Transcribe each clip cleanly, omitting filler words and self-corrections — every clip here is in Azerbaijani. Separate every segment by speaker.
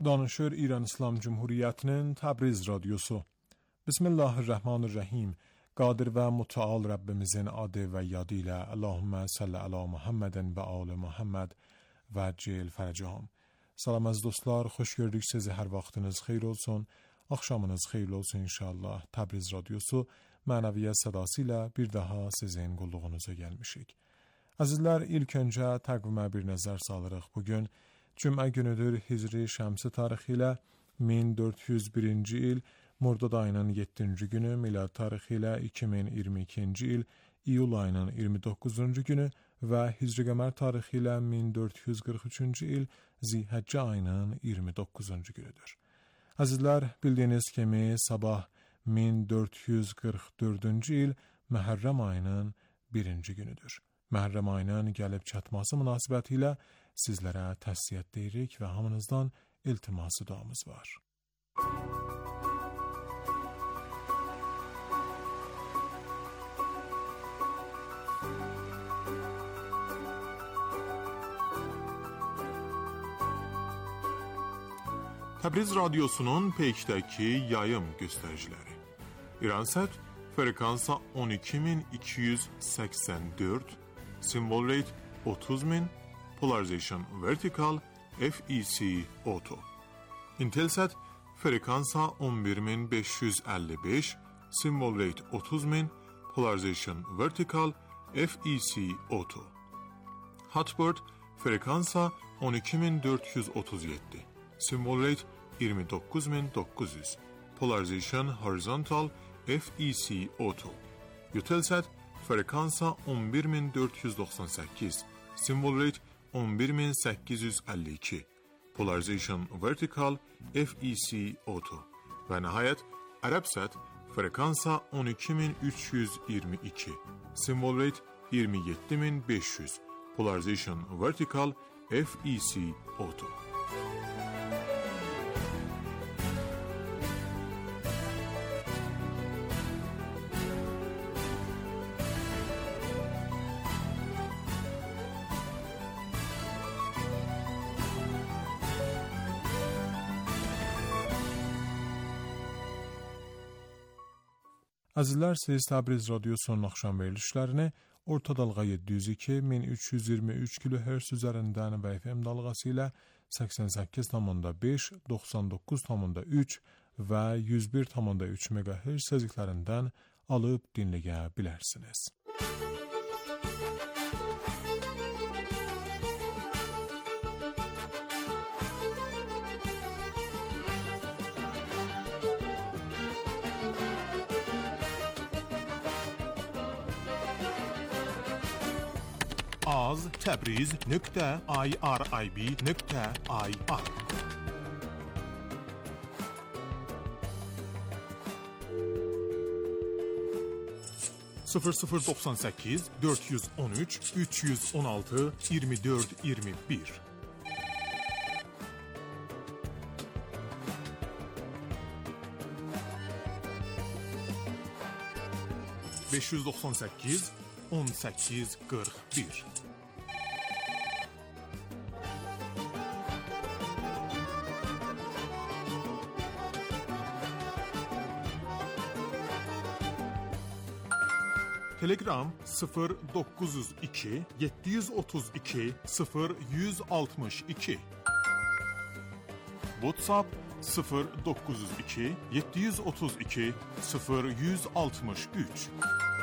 Speaker 1: Danışır İran İslam Cumhuriyeti'nin Təbriz Radyosu. Bismillahirrahmanirrahim. Qadir ve Mutaal Rabbimizin adı ve yadıyla Allahümme salli ala Muhammedin ve ali Muhammed ve cil fercahum. Salam az dostlar, xoş gördük sizi, her vaxtınız xeyir olsun. Akşamınız xeyirli olsun inşallah. Təbriz Radyosu mənəviyyət sədasıyla bir daha sizin qulluğunuza gelmişik. Azizler, ilk önce təqvimə bir nəzər salırıq. Bugün Cümə günüdür, Hicri Şəmsi tarixi ilə 1401-ci il, Murdad ayının 7-ci günü, milad tarixi ilə 2022-ci il, iyul ayının 29-cu günü və Hicri qəmər tarixi ilə 1443-cü il, Zilhəccə ayının 29-cu günüdür. Azizlər, bildiyiniz kimi sabah 1444-cü il, Məhərrəm ayının 1-ci günüdür. Məhərrəm ayının gəlib çatması münasibəti ilə sizlərə təsliyyət deyirik və hamınızdan iltiması duamız var. Təbriz Radyosu'nun peykdəki yayım göstəriciləri. İransat frekansa 12284, symbol rate 30000, polarization vertical, FEC auto. Intelsat frekansa 11555, symbol rate 30000, polarization vertical, FEC auto. Hotbird frekansa 12437, symbol rate 29900, polarization horizontal, FEC auto. Eutelsat frekansa 11498, symbol rate 11852, polarization vertical, FEC auto. Və nəhayət Arabsat frekansa 12322, symbol rate 27500, polarization vertical, FEC auto. Azizlər, siz Təbriz Radyosu'nun axşam verilişlərini orta dalğa 702-1323 kHz üzərindən və FM dalğası ilə 88,5, 99,3 və 101,3 MHz səziqlərindən alıb dinləyə bilərsiniz. az.tabriz.irib.ir 0098 413 316 24 21 598 18 41 Telegram 0902 732 0162, WhatsApp 0902 732 0163.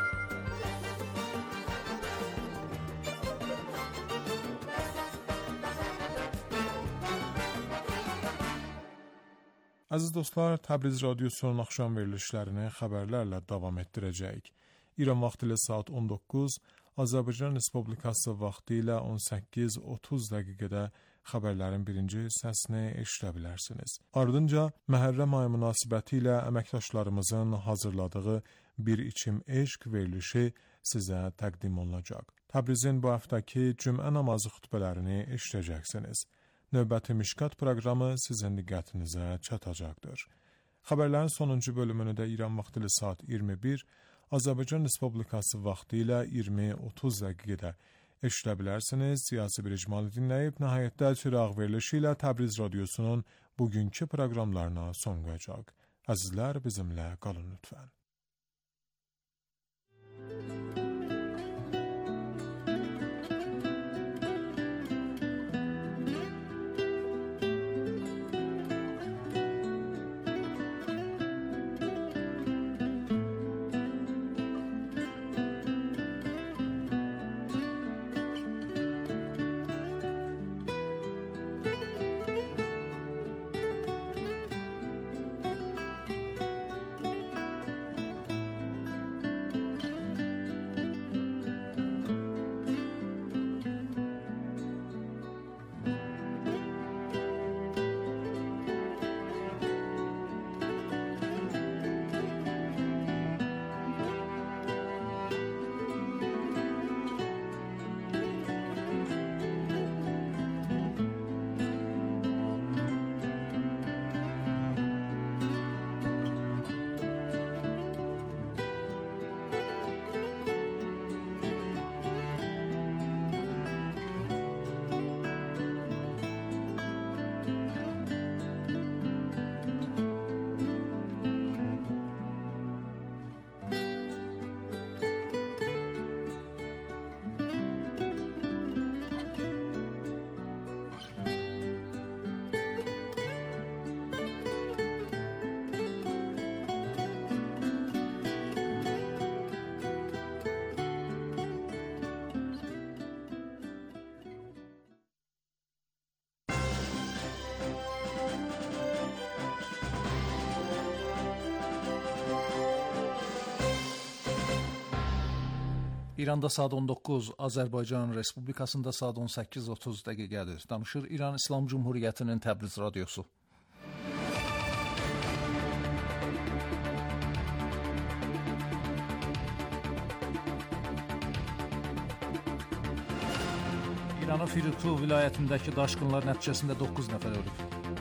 Speaker 1: Aziz dostlar, Təbriz Radyosu'nun axşam verilişlərini xəbərlərlə davam etdirəcəyik. İran vaxtı ilə saat 19, Azərbaycan Respublikası vaxtı ilə 18:30 dəqiqədə xəbərlərin birinci hissəsini eşidə bilərsiniz. Ardınca Məhərrəm ayı münasibəti ilə əməkdaşlarımızın hazırladığı bir içim eşq verilişi sizə təqdim olunacaq. Təbrizin bu həftəki cümə namazı xutbələrini eşidəcəksiniz. Növbəti Mişkat proqramı sizin diqqətinizə çatacaqdır. Xəbərlərin sonuncu bölümünü də İran vaxtı ilə saat 21, Azərbaycan Respublikası vaxtı ilə 20:30 dəqiqədə eşidə bilərsiniz. Siyasi bir icmalı dinləyib, nəhayətdə çıraq verilişi ilə Təbriz Radyosunun bugünkü proqramlarına son qoyacaq. Əzizlər, bizimlə qalın lütfən.
Speaker 2: İranda saat 19, Azərbaycan Respublikasında saat 18:30 dəqiqədir. Danışır İran İslam Cumhuriyyətinin Təbriz Radyosu. İranın Firku vilayətindəki daşqınlar nəticəsində 9 nəfər ölüb.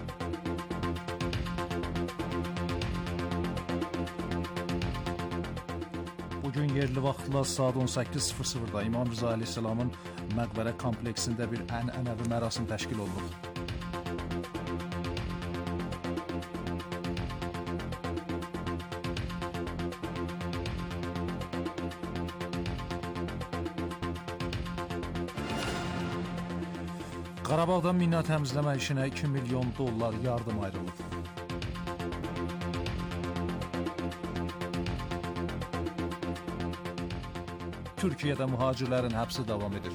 Speaker 2: Bugün yerli vaxtla saat 18:00-da İmam Rıza Əleyhisselamın məqbərə kompleksində bir ənənəvi mərasim təşkil olunub. Qarabağdan mina təmizləmə işinə $2 milyon yardım ayrılıb. Türkiyədə mühacirlərin həbsi davam edir.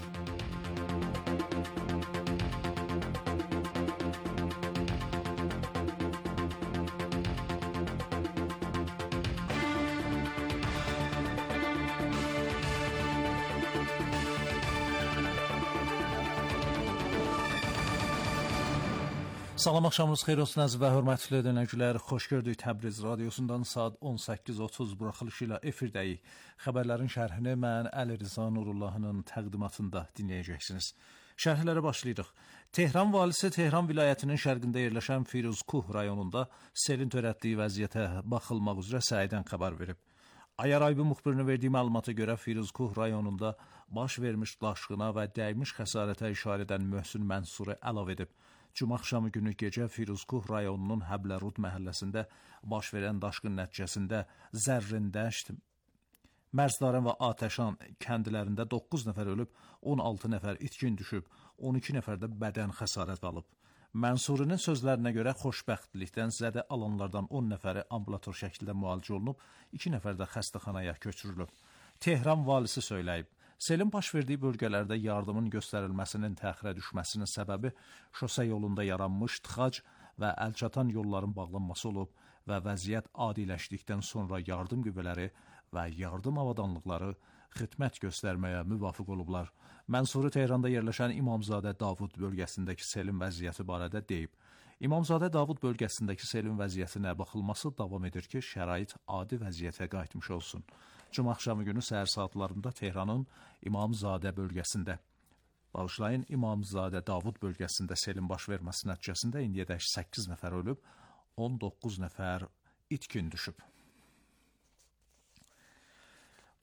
Speaker 2: Salam, axşamınız xeyir olsun əziz və hörmətli dinləyicilər. Xoş gördük Təbriz Radyosundan saat 18:30 buraxılışı ilə efirdəyik. Xəbərlərin şərhini mən Əli Rıza Nurullahının təqdimatında dinləyəcəksiniz. Şərhlərə başlayırıq. Tehran valisi Tehran vilayətinin şərqində yerləşən Firuzkuh rayonunda selin törətdiyi vəziyyətə baxılmaq üzrə səhiydən xəbər verib. Ayar Aybi müxbirinin verdiyi məlumata görə Firuzkuh rayonunda baş vermiş daşqına və dəymiş xəsarətə işarə edən Möhsün Mənsuri əlavə edib. Cuma axşamı günü gecə Firuzkuh rayonunun Həblərud məhəlləsində baş verən daşqın nəticəsində Zərrindəşt, Mərzdarən və Atəşan kəndlərində 9 nəfər ölüb, 16 nəfər itkin düşüb, 12 nəfər də bədən xəsarət alıb. Mənsurinin sözlərinə görə xoşbəxtlikdən zədə alanlardan 10 nəfəri ambulator şəkildə müalicə olunub, 2 nəfər də xəstəxanaya köçürülüb. Tehran valisi söyləyib. Selin baş verdiyi bölgələrdə yardımın göstərilməsinin təxirə düşməsinin səbəbi şosə yolunda yaranmış tıxac və əlçatan yolların bağlanması olub və vəziyyət adiləşdikdən sonra yardım qüvvələri və yardım avadanlıqları xidmət göstərməyə müvafiq olublar. Mənsuri Tehranda yerləşən İmamzadə Davud bölgəsindəki selin vəziyyəti barədə deyib. İmamzadə Davud bölgəsindəki selin vəziyyətinə baxılması davam edir ki, şərait adi vəziyyətə qayıtmış olsun. Cuma axşamı günü səhər saatlarında Tehranın İmamzadə bölgəsində, İmamzadə Davud bölgəsində selin baş verməsi nəticəsində indiyədək 8 nəfər ölüb, 19 nəfər itkin düşüb.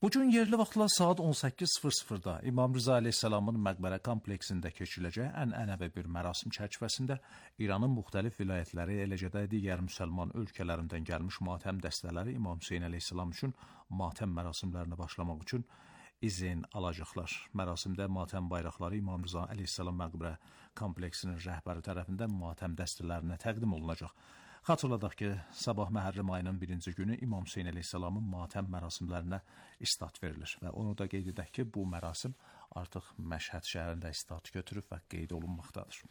Speaker 2: Bugün yerli vaxtla saat 18:00-da İmam Rıza Əleyhisselamın məqbərə kompleksində keçiriləcək ənənəvi bir mərasim çərçivəsində İranın müxtəlif vilayətləri, eləcə də digər müsəlman ölkələrindən gəlmiş matəm dəstələri İmam Hüseyn Əleyhisselam üçün matəm mərasimlərinə başlamaq üçün izin alacaqlar. Mərasimdə matəm bayraqları İmam Rıza Əleyhisselam məqbərə kompleksinin rəhbəri tərəfindən matəm dəstələrinə təqdim olunacaq. Xatırladaq ki, sabah Məhərrəm ayının 1-ci günü İmam Hüseyn Əleyhisselamın matəm mərasimlərinə istat verilir və onu da qeyd edək ki, bu mərasim artıq Məşhəd şəhərində istat götürüb və qeyd olunmaqdadır.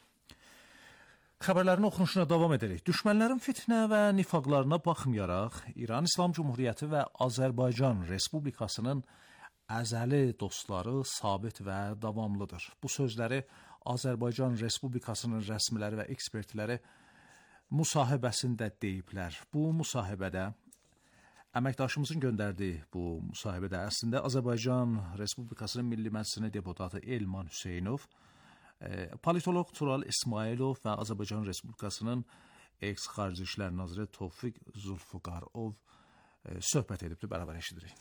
Speaker 2: Xəbərlərin oxunuşuna davam edərək. Düşmənlərin fitnə və nifaqlarına baxmayaraq, İran İslam Cumhuriyyəti və Azərbaycan Respublikasının əzəli dostları sabit və davamlıdır. Bu sözləri Azərbaycan Respublikasının rəsmiləri və ekspertləri müsahibəsində deyiblər. Bu müsahibədə əməkdaşımızın göndərdiyi bu müsahibədə əslində Azərbaycan Respublikasının Milli Məclisinin deputatı Elman Hüseynov, politoloq Tural İsmailov və Azərbaycan Respublikasının ex-Xarici İşlər Naziri Tofiq Zulfuqarov söhbət edibdir. Bərabər eşidirik.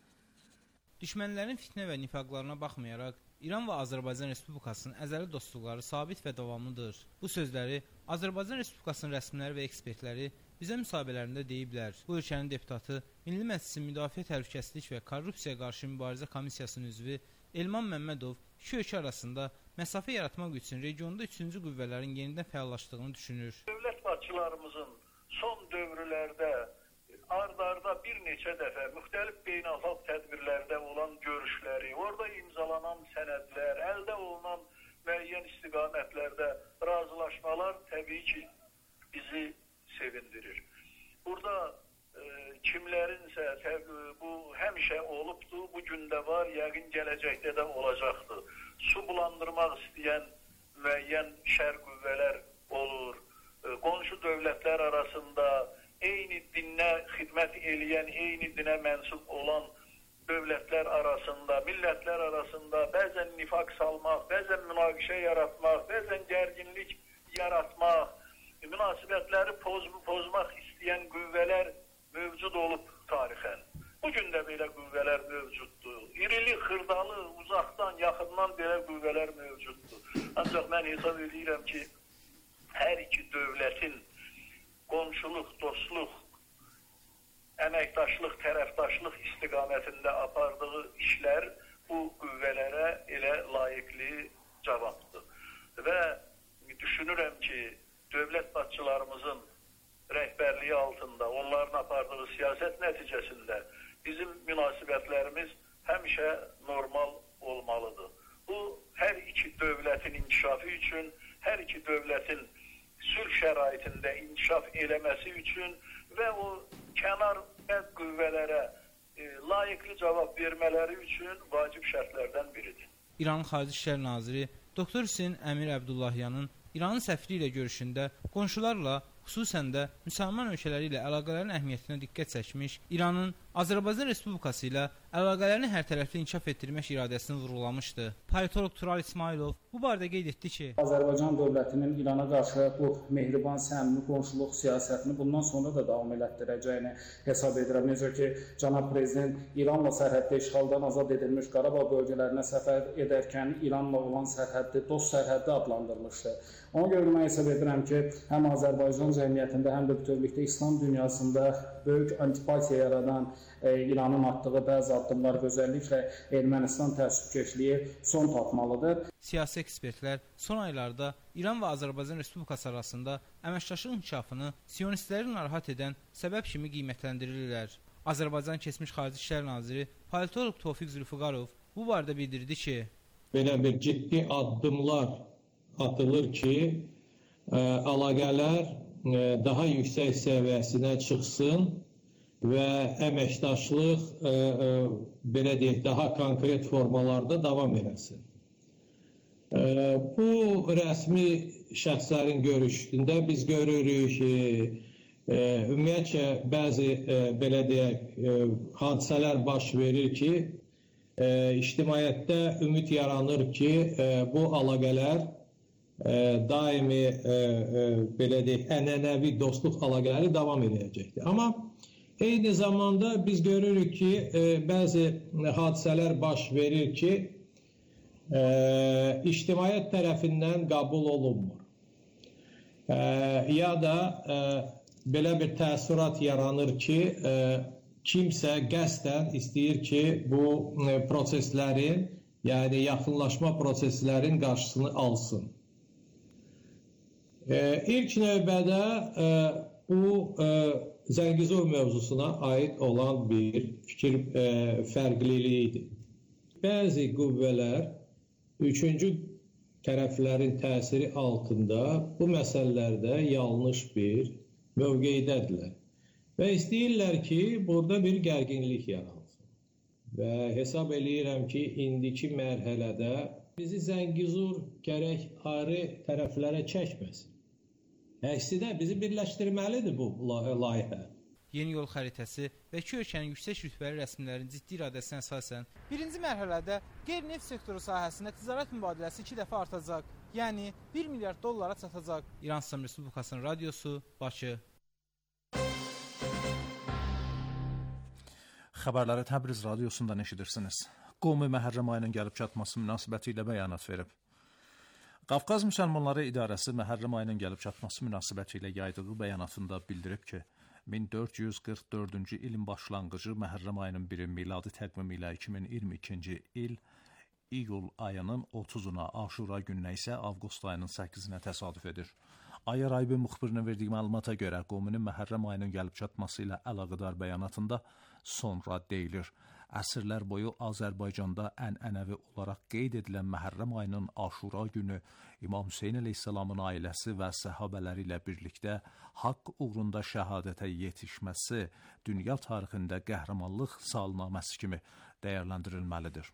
Speaker 3: Düşmənlərin fitnə və nifaqlarına baxmayaraq, İran və Azərbaycan Respublikasının əzəli dostluqları sabit və davamlıdır. Bu sözləri Azərbaycan Respublikasının rəsmiləri və ekspertləri bizə müsahibələrində deyiblər. Bu ölkənin deputatı, Milli Məclisin Müdafiə Təhlükəsizlik və Korrupsiyaya qarşı mübarizə komissiyasının üzvü Elman Məmmədov iki ölkə arasında məsafə yaratmaq üçün regionda üçüncü qüvvələrin yenidən fəallaşdığını düşünür.
Speaker 4: Dövlət başçılarımızın son dövrlərdə ard-arda bir neçə dəfə müxtəlif beynəlxalq tədbirlərdə olan görüşləri, orada imzalanan sənədlər, əldə olunan müəyyən istiqamətlərdə razılaşmalar təbii ki, bizi sevindirir. Burada kimlərinsə bu həmişə olubdur, bu gün də var, yəqin gələcəkdə də olacaqdır. Su bulandırmaq istəyən müəyyən şər qüvvələr olur. Qonşu dövlətlər arasında eyni dinə xidmət eləyən, eyni dinə mənsub olan dövlətlər arasında, millətlər arasında bəzən nifaq salmaq, bəzən münaqişə yaratmaq, bəzən gərginlik yaratmaq, münasibətləri pozmaq istəyən qüvvələr mövcud olub tarixən. Bugün də belə qüvvələr mövcuddur. İrili, xırdalı, uzaqdan, yaxından belə qüvvələr mövcuddur. Ancaq mən hesab edirəm ki, hər iki dövlətin qonşuluq, dostluq, əməkdaşlıq, tərəfdaşlıq istiqamətində apardığı işlər bu qüvvələrə elə layiqli cavabdır. Və düşünürəm ki, dövlət başçılarımızın rəhbərliyi altında, onların apardığı siyasət nəticəsində bizim münasibətlərimiz həmişə normal olmalıdır. Bu, hər iki dövlətin inkişafı üçün, hər iki dövlətin sülh şəraitində inkişaf eləməsi üçün və o kənar qüvvələrə layiqli cavab vermələri üçün vacib şərtlərdən biridir.
Speaker 3: İranın Xarici İşlər Naziri Dr. Hüseyn Əmir Əbdullahyanın İranın səfiri ilə görüşündə qonşularla, xüsusən də müsəlman ölkələri ilə əlaqələrin əhəmiyyətinə diqqət çəkmiş, İranın Azərbaycan Respublikası ilə əlaqələrini hərtərəfli inkişaf etdirmək iradəsini vurğulamışdı. Politoloq Tural İsmailov bu barədə qeyd etdi ki,
Speaker 5: Azərbaycan dövlətinin İrana qarşı bu mehriban, səmimi qonşuluq siyasətini bundan sonra da davam elətdirəcəyini hesab edirəm. Necə ki, cənab prezident İranla sərhəddə işğaldan azad edilmiş Qarabağ bölgələrinə səfər edərkən İranla olan sərhəddi dost sərhəddi adlandırmışdı. Ona görə mən hesab edirəm ki, həm Azərbaycan cəmiyyətində, həm də bütövlükdə İslam dünyasında böyük antipatiya yaradan İranın atdığı bəzi addımlar, özəlliklə Ermənistan təəssübkeşliyi son tapmalıdır.
Speaker 3: Siyasi ekspertlər son aylarda İran və Azərbaycan Respublikası arasında əməkdaşlıq inkişafını siyonistləri narahat edən səbəb kimi qiymətləndirirlər. Azərbaycan keçmiş Xarici İşlər Naziri politoloq Tofiq Zulfuqarov bu barədə bildirdi ki,
Speaker 6: belə bir ciddi addımlar atılır ki, əlaqələr daha yüksək səviyyəsinə çıxsın və əməkdaşlıq belə deyək, daha konkret formalarda davam eləsin. Bu rəsmi şəxslərin görüşündə biz görürük ki, ümumiyyətcə bəzi belə deyək, hadisələr baş verir ki, ictimaiyyətdə ümid yaranır ki, bu əlaqələr daimi belə deyək, ənənəvi dostluq əlaqələri davam edəcəkdir. Amma Eyni zamanda biz görürük ki, bəzi hadisələr baş verir ki, ictimaiyyət tərəfindən qəbul olunmur. Ya da belə bir təəssürat yaranır ki, kimsə qəsdən istəyir ki, bu proseslərin, yəni yaxınlaşma proseslərin qarşısını alsın. İlk növbədə bu Zəngəzur mövzusuna aid olan bir fikir fərqliliyidir. Bəzi qüvvələr üçüncü tərəflərin təsiri altında bu məsələlərdə yanlış bir mövqeydədirlər və istəyirlər ki, burada bir gərginlik yaransın. Və hesab eləyirəm ki, indiki mərhələdə bizi Zəngəzur gərək ayrı tərəflərə çəkməsin. Əksinə bizi birləşdirməlidir bu layihə.
Speaker 3: Yeni yol xəritəsi və iki ölkənin yüksək rütbəli rəsmilərin ciddi iradəsinə əsasən birinci mərhələdə qeyri-neft sektoru sahəsində ticarət mübadiləsi 2 dəfə artacaq, yəni 1 milyard dollara çatacaq. İran İslam Respublikasının radiosu, Bakı.
Speaker 2: Xəbərləri Təbriz radiosundan eşidirsiniz. Qovmi Məhərrəm ayının gəlib çatması münasibəti ilə bəyanat verib. Qafqaz Müsəlmanları İdarəsi Məhərrəm ayının gəlib çatması münasibəti ilə yaydığı bəyanatında bildirib ki, 1444-cü ilin başlanğıcı Məhərrəm ayının 1-i miladi təqvimi ilə 2022-ci il iyul ayının 30-una, Aşura gününə isə avqust ayının 8-nə təsadüf edir. Ayər Aybi müxbirinin verdiyi məlumata görə qovminin Məhərrəm ayının gəlib çatması ilə əlaqədar bəyanatında sonra deyilir. Əsrlər boyu Azərbaycanda ənənəvi olaraq qeyd edilən Məhərrəm ayının Aşura günü İmam Hüseyn əleyhissalamın ailəsi və səhabələri ilə birlikdə haqq uğrunda şəhadətə yetişməsi dünya tarixində qəhrəmanlıq salnaməsi kimi dəyərləndirilməlidir.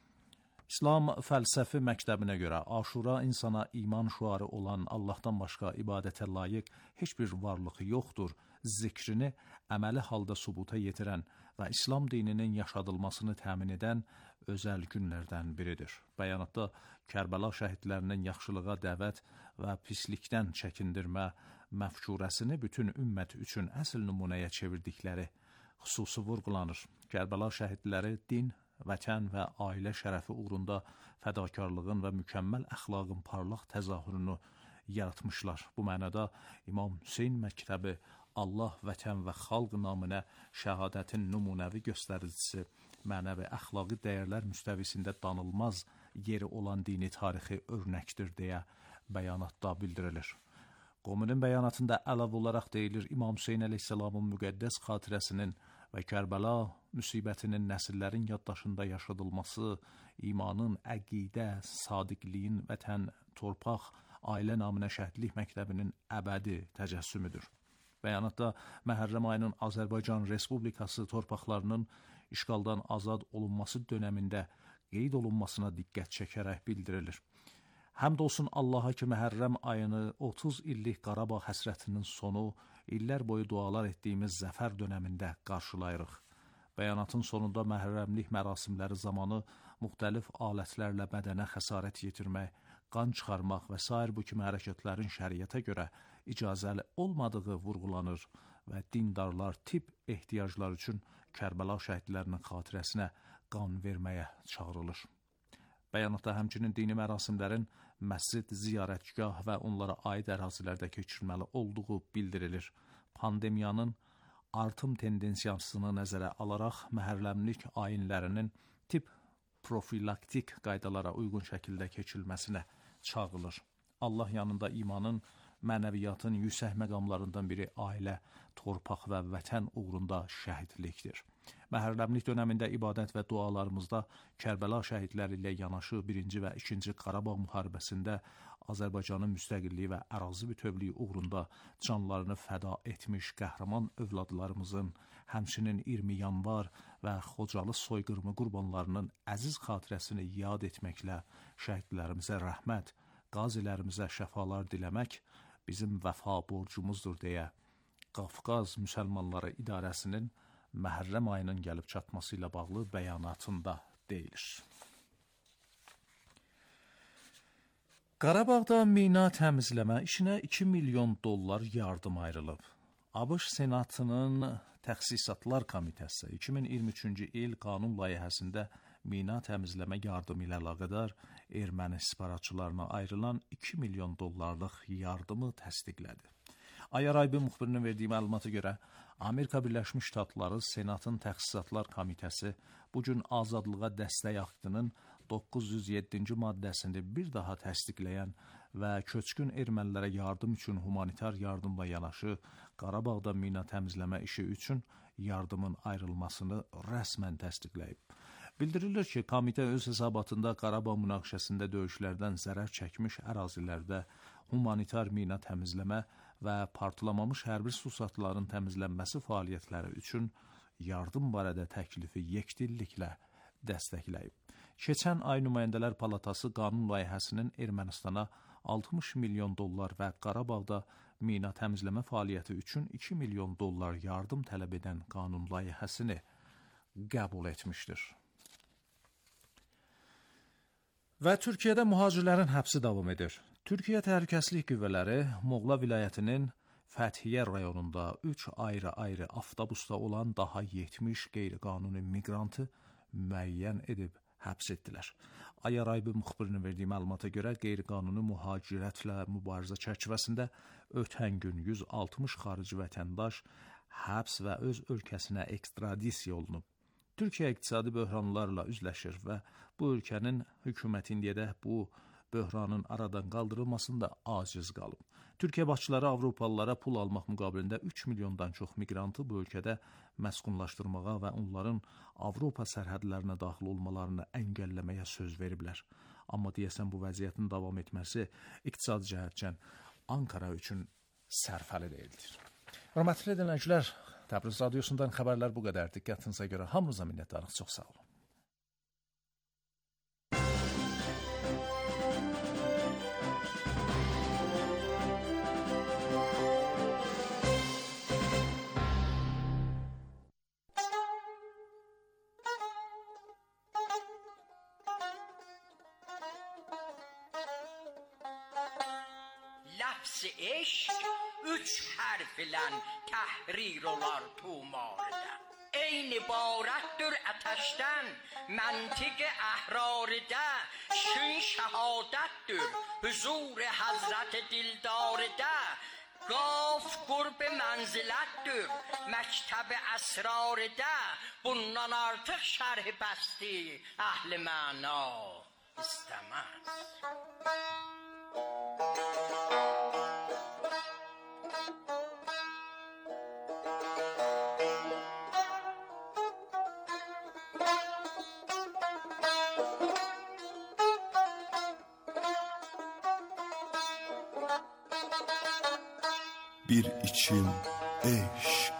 Speaker 2: İslam fəlsəfi məktəbinə görə Aşura insana iman şüarı olan Allahdan başqa ibadətə layiq heç bir varlıq yoxdur, zikrini əməli halda subuta yetirən və İslam dininin yaşadılmasını təmin edən özəl günlərdən biridir. Bəyanatda Kərbəla şəhidlərinin yaxşılığa dəvət və pislikdən çəkindirmə məfkurəsini bütün ümmət üçün əsl nümunəyə çevirdikləri xüsusi vurğulanır. Kərbəla şəhidləri din, vətən və ailə şərəfi uğrunda fədakarlığın və mükəmməl əxlaqın parlaq təzahürünü yaratmışlar. Bu mənada İmam Hüseyn məktəbi Allah, vətən və xalq naminə şəhadətin nümunəvi göstəricisi, mənəvi əxlaqi dəyərlər müstəvisində danılmaz yeri olan dini tarixi örnəkdir deyə bəyanatda bildirilir. Qovminin bəyanatında əlavə olaraq deyilir, İmam Hüseyn əleyhissalamın müqəddəs xatirəsinin və Kərbəla müsibətinin nəsillərin yaddaşında yaşadılması, imanın, əqidə, sadiqliyin, vətən, torpaq, ailə naminə şəhidlik məktəbinin əbədi təcəssümüdür. Bəyanatda Məhərrəm ayının Azərbaycan Respublikası torpaqlarının işğaldan azad olunması dönəmində qeyd olunmasına diqqət çəkərək bildirilir. Həmd olsun Allaha ki, Məhərrəm ayını 30 illik Qarabağ həsrətinin sonu, illər boyu dualar etdiyimiz zəfər dönəmində qarşılayırıq. Bəyanatın sonunda məhərrəmlik mərasimləri zamanı müxtəlif alətlərlə bədənə xəsarət yetirmək, qan çıxarmaq və sair bu kimi hərəkətlərin şəriətə görə icazəli olmadığı vurğulanır və dindarlar tibb ehtiyacları üçün Kərbəla şəhidlərinin xatirəsinə qan verməyə çağırılır. Bəyanatda həmçinin dini mərasimlərin məscid, ziyarətgah və onlara aid ərazilərdə keçirilməli olduğu bildirilir. Pandemiyanın artım tendensiyasını nəzərə alaraq məhərrəmlik ayinlərinin tibb profilaktik qaydalara uyğun şəkildə keçirilməsinə çağırılır. Allah yanında imanın, mənəviyyatın yüksək məqamlarından biri ailə, torpaq və vətən uğrunda şəhidlikdir. Məhərrəmlik dönəmində ibadət və dualarımızda Kərbəla şəhidləri ilə yanaşı 1-ci və 2-ci Qarabağ müharibəsində Azərbaycanın müstəqilliyi və ərazi bütövlüyü uğrunda canlarını fəda etmiş qəhrəman övladlarımızın, həmçinin 20 yanvar və Xocalı soyqırımı qurbanlarının əziz xatirəsini yad etməklə şəhidlərimizə rəhmət, qazilərimizə şəfalar diləmək bizim vəfa borcumuzdur deyə Qafqaz Müsəlmanları İdarəsinin Məhərrəm ayının gəlib çatması ilə bağlı bəyanatında deyilir. Qarabağda mina təmizləmə işinə $2 milyon yardım ayrılıb. ABŞ Senatının Təxsisatlar Komitəsi 2023-cü il qanun layihəsində mina təmizləmə yardımı ilə əlaqədar erməni separatçılarına ayrılan $2 milyon yardımı təsdiqlədi. Ayaraybi müxbirinin verdiyi məlumata görə, Amerika Birləşmiş Ştatları Senatın Təxsisatlar Komitəsi bu gün azadlığa dəstək aktının 907-ci maddəsini bir daha təsdiqləyən və köçkün ermənilərə yardım üçün humanitar yardımla yanaşı Qarabağda mina təmizləmə işi üçün yardımın ayrılmasını rəsmən təsdiqləyib. Bildirilir ki, komitə öz hesabatında Qarabağ münaqişəsində döyüşlərdən zərər çəkmiş ərazilərdə humanitar mina təmizləmə və partlamamış hərbi sursatların təmizlənməsi fəaliyyətləri üçün yardım barədə təklifi yekdilliklə dəstəkləyib. Keçən ay Nümayəndələr Palatası qanun layihəsinin Ermənistana $60 milyon və Qarabağda mina təmizləmə fəaliyyəti üçün $2 milyon yardım tələb edən qanun layihəsini qəbul etmişdir. Və Türkiyədə mühacirlərin həbsi davam edir. Türkiyə Təhlükəsizlik Qüvvələri Moğla vilayətinin Fəthiyyə rayonunda 3 ayrı-ayrı avtobusda olan daha 70 qeyri-qanuni miqrantı müəyyən edib həbs etdilər. Ayaraybi müxbirinin verdiyi məlumata görə qeyri-qanuni mühacirətlə mübarizə çərçivəsində ötən gün 160 xarici vətəndaş həbs və öz ölkəsinə ekstradisiya olunub. Türkiyə iqtisadi böhranlarla üzləşir və bu ölkənin hökuməti indiyədək bu böhranın aradan qaldırılmasında aciz qalıb. Türkiyə başçıları Avropalılara pul almaq müqabilində 3 milyondan çox miqrantı bu ölkədə məskunlaşdırmağa və onların Avropa sərhədlərinə daxil olmalarını əngəlləməyə söz veriblər. Amma deyəsən bu vəziyyətin davam etməsi iqtisadi cəhətdən Ankara üçün sərfəli deyildir. Hörmətli dinləyicilər, Təbriz radiosundan xəbərlər bu qədər. Diqqətinizə görə hamınıza minnətdarıq. Çox sağ olun.
Speaker 7: Lafz eşq 3 hərf ilə təhrir olar tumarda. Eyni ibarətdir ətəşdən, məntiq əhrarda, şün şəhadətdir, huzur Həzrət Dildarda. Qaf qurb mənzilətdir, məktəb əsrarda, bundan artıq şərh bəsti əhl-i məna istəməz.
Speaker 8: Bir içim eşq.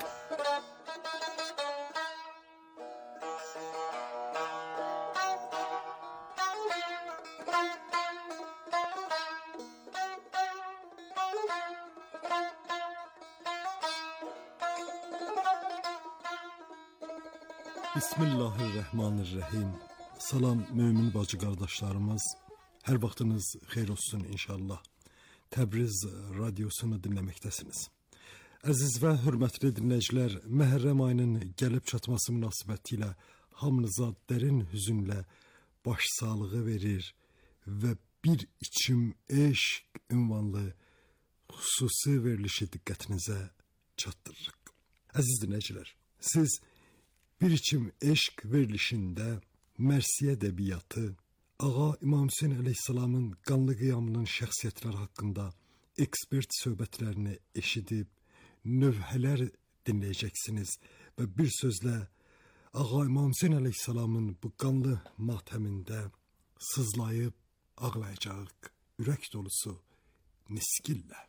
Speaker 8: Bismillahirrahmanirrahim. Salam mömin bacı qardaşlarımız. Hər vaxtınız xeyir olsun inşallah. Təbriz radiosunu dinləməkdəsiniz. Əziz və hörmətli dinləyicilər, Məhərrəm ayının gəlib çatması münasibətilə hamınıza dərin hüzünlə başsağlığı verir və bir içim eşq ünvanlı xüsusi verilişi diqqətinizə çatdırırıq. Əziz dinləyicilər, siz bir içim eşq verilişində Mərsiyə ədəbiyyatı, Ağa İmam Hüseyn əleyhissalamın qanlı qiyamının şəxsiyyətləri haqqında ekspert söhbətlərini eşidib, növhələr dinləyəcəksiniz və bir sözlə Ağa İmam Hüseyn əleyhissalamın bu qanlı matəmində sızlayıb ağlayacaq ürək dolusu niskillə.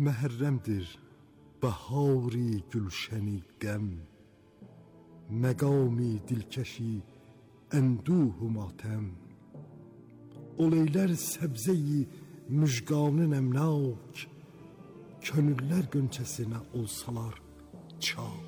Speaker 8: Məhərrəmdir bahari gülşəni qəm, məqami dilkəşi enduhu matəm. Oleylər səbzəyi müjganı nəmnak, könüllər gönçəsinə olsalar çak.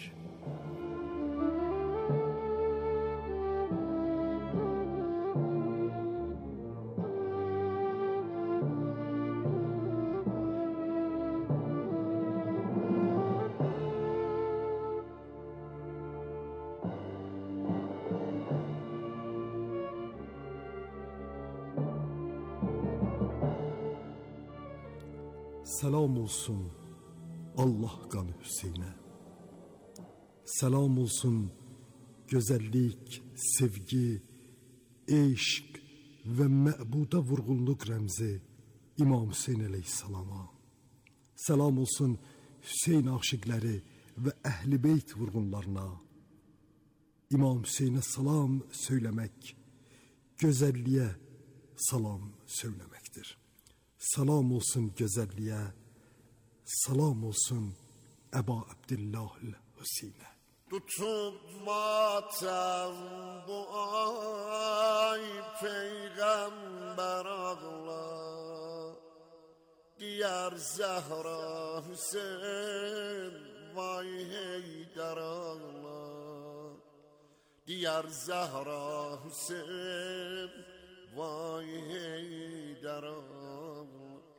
Speaker 8: Selam olsun Allah qanı Hüseynə. Selam olsun gözəllik, sevgi, eşq və məbuda vurğunluq rəmzi İmam Hüseyn əleyhissalama. Selam olsun Hüseyn aşiqləri və əhl-i beyt vurğunlarına. İmam Hüseynə salam söyləmək, gözəlliyə salam söyləməkdir. Salam olsun gözəlliyə, salam olsun Əba Abdillahil Hüseynə.
Speaker 9: Tutub matəm bu ay Peyğəmbər ağlar, diyar Zəhra Hüseyn vay Heydər ağlar, diyar Zəhra Hüseyn vay Heydər ağlar.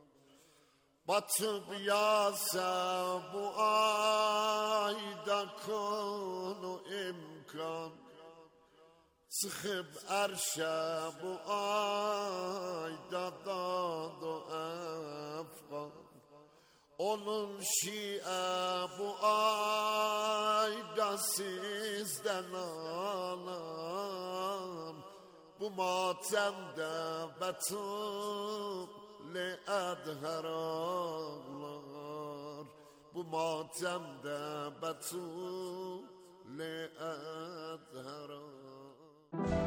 Speaker 9: Batıp yasa bu ayda konu imkan, çıkıp erşe bu ayda dadu efkan. Onun şi'e bu ayda sizden alan, bu matemde betup le adher ağlar, bu matemde betul le adher ağlar.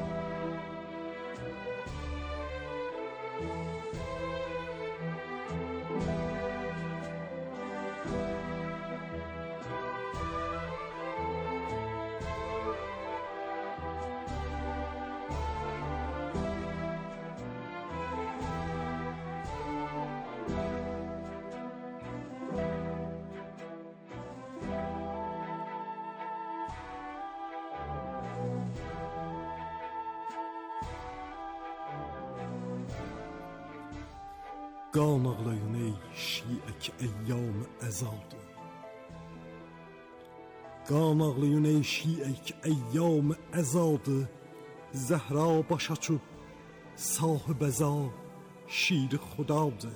Speaker 8: Qan ağlayın ey şiək əyyam əzadı. Qan ağlayın ey şiək əyyam əzadı. Zəhra baş açıb sahib əza şir xudadır.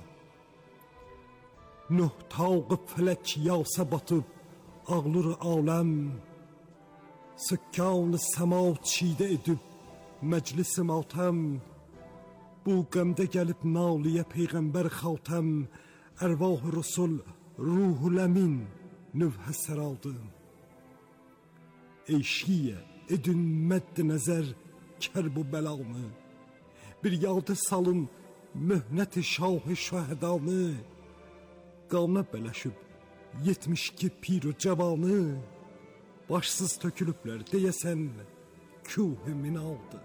Speaker 8: Nuh tağ fələk yasa batıb ağlır aləm. Sükkan səma çidə edib məclis-i matəm. Bu qəmdə gəlib naliyə Peyğəmbər xatəm, ərvah-ı Rəsul ruhul əmin növhə səraldı. Ey şiyə edin mədd nəzər kərb-u bəlanı, bir yadı salın möhnət-i şah-ı şəhədanı. Qana bələşib 72 pir-u cavanı, başsız tökülüblər deyəsən küh-ü minaldı.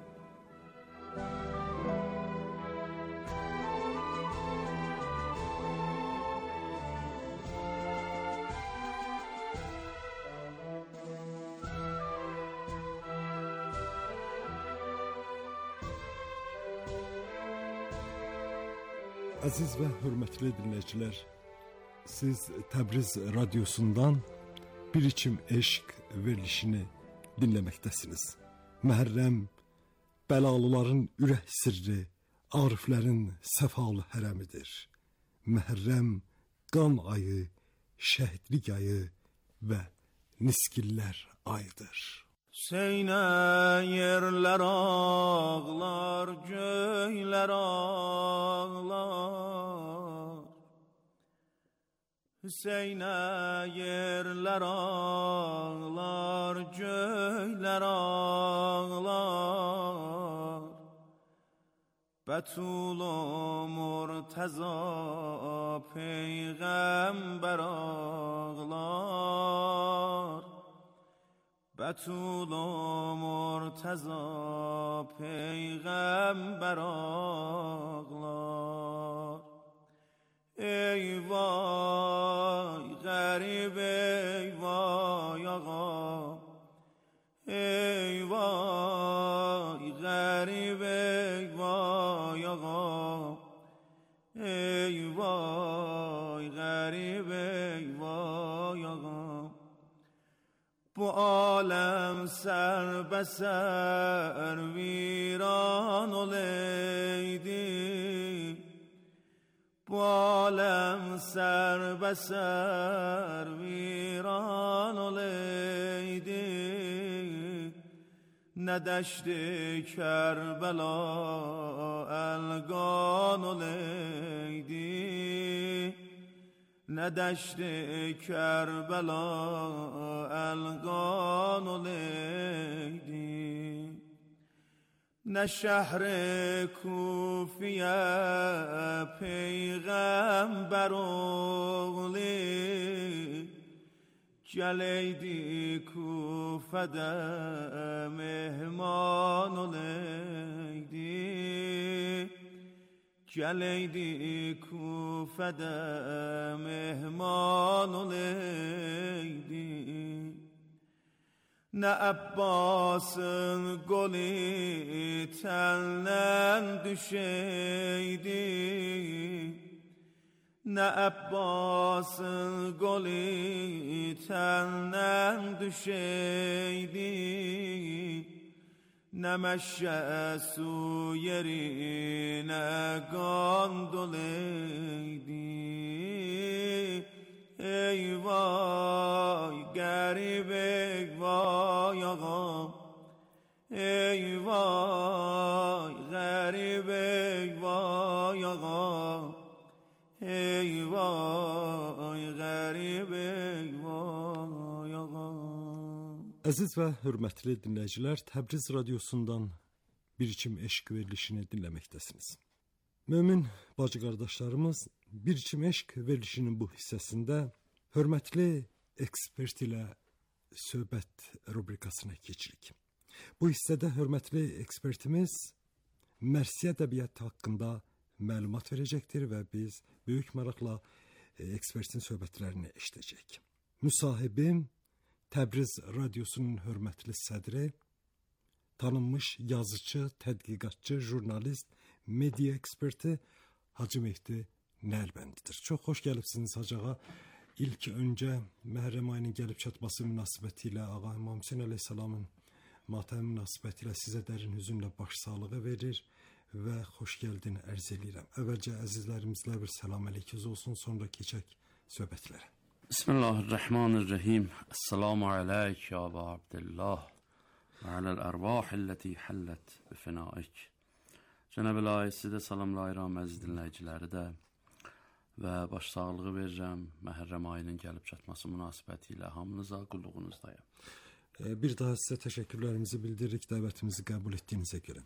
Speaker 8: Əziz və hörmətli dinləyicilər, siz Təbriz radiosundan Bir İçim Eşq verilişini dinləməkdəsiniz. Məhərrəm, bəlalıların ürək sirri, ariflərin səfalı hərəmidir. Məhərrəm, qan ayı, şəhidlik ayı və niskillər ayıdır.
Speaker 10: Hüseynə yerlər ağlar, göylər ağlar. Hüseynə yerlər ağlar, göylər ağlar. بتول و مرتضا پیغمبر آغلار بتول و مرتضا پیغمبر آغلار ای وای غریب ای وای آقا ای وای غریب ای وای آقا ای وای غریب ای وای آقا bu alem ser beser viran oleydi bu alem ser beser viran oleydi ne deşti Kerbela elgan oleydi ne deşti Kerbela elgan oleydi ne şehre Kufiye peygamber oğlu geleydi Kufe'de mehman oleydi geleydi Kufe'de mehman oleydi ne Abbas'ın golü tellen düşeydi ne Abbas'ın golü tellen düşeydi ne meşe su yerine gondoleydi ey vay garip ey vay ağam ey vay garip ey vay ağam ey vay garip ey vay ağam.
Speaker 8: Əziz və hörmətli dinləyicilər, Təbriz radiosundan Bir İçim Eşq verilişini dinləməkdəsiniz. Mömin bacı qardaşlarımız, Bir İçim Eşq verilişinin bu hissəsində hörmətli ekspert ilə söhbət rubrikasına keçirik. Bu hissədə hörmətli ekspertimiz Mərsiyə ədəbiyyatı haqqında məlumat verəcəkdir və biz böyük maraqla ekspertin söhbətlərini eşidəcəyik. Müsahibim Təbriz radiosunun hörmətli sədri, tanınmış yazıcı, tədqiqatçı, jurnalist, media eksperti Hacı Mehdi Nəlbəndidir. Çox xoş gəlibsiniz Hacı ağa. İlk öncə Məhərrəm ayının gəlib çatması münasibəti ilə Ağa İmam Hüseyn əleyhissalamın matəmi münasibəti ilə sizə dərin hüzünlə başsağlığı verir və xoş gəldin ərz edirəm. Əvvəlcə əzizlərimizlə bir salam əleyküz olsun, sonra keçək söhbətlərə.
Speaker 11: Bismillahirrahmanirrahim. Esselamu aleyk ya Aba Abdillah və aləl ərvahilləti həllət bifinaik. Cənab-ı İlahi, sizə salamlayıram əziz dinləyiciləri də və başsağlığı verirəm Məhərrəm ayının gəlib çatması münasibəti ilə hamınıza, qulluğunuzdayım.
Speaker 8: Bir daha sizə təşəkkürlərimizi bildiririk dəvətimizi qəbul etdiyinizə görə.